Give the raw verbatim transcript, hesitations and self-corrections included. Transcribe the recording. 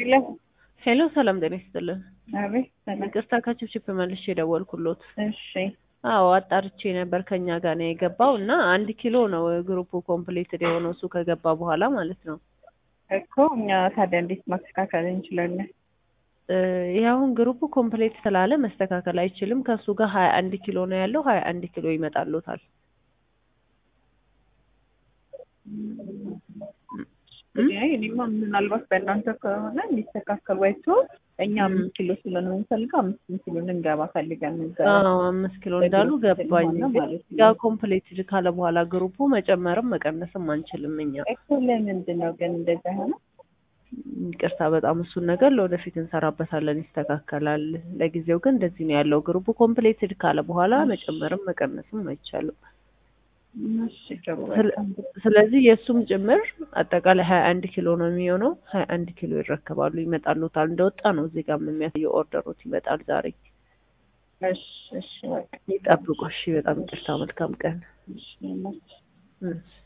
ሄሎ ሄሎ ሰላም ጤና ይስጥልን። አቤት ሰላም። ይቅርታ ከችፕችፕ መልሼ የደወልኩሎት። እሺ አዎ አጣርቼ ነበር ከኛ ጋር ነው የገባው እና አንድ ኪሎ ነው ግሩፑ ኮምፕሊትድ የሆነው እሱ ከገባ በኋላ ማለት ነው። እኮ እኛ ታዲያ እንዴት ማስተካከል እንችላለን? እ ያሁን ግሩፑ ኮምፕሊት ስላለ መስተካከል አይችልም። ከሱ ጋር ሀያ አንድ ኪሎ ነው ያለው። ሀያ አንድ ኪሎ ይመጣልዎታል። እንግዲህ እኔማ ምናልባት በእናንተ ከሆነ እንዲስተካከል ወይቶ እኛ አምስት ኪሎ ስለሆነ የምንፈልገው አምስት ኪሎ እንገባ ፈልገን እንገባ አዎ አምስት ኪሎ እንዳሉ ገባኝ። ማለት ነው። ያ ኮምፕሊትድ ካለ በኋላ ግሩፑ መጨመርም መቀነስም አንችልም እኛ። እኮ ለምንድን ነው ግን እንደዛ ሆነ? ይቅርታ በጣም እሱን ነገር ለወደፊት እንሰራበታለን፣ ይስተካከላል። ለጊዜው ግን እንደዚህ ነው ያለው። ግሩፑ ኮምፕሊትድ ካለ በኋላ መጨመርም መቀነስም አይቻልም። እሺ ጥሩ። ስለዚህ የእሱም ጭምር አጠቃላይ ሀያ አንድ ኪሎ ነው የሚሆነው። ሀያ አንድ ኪሎ ይረከባሉ፣ ይመጣሉታል። እንደወጣ ነው እዚህ ጋር የሚያሳየው። ኦርደሮት ይመጣል ዛሬ። እሺ እሺ በቃ ይጠብቁ። እሺ በጣም ይቅርታ። መልካም ቀን። እሺ። እሺ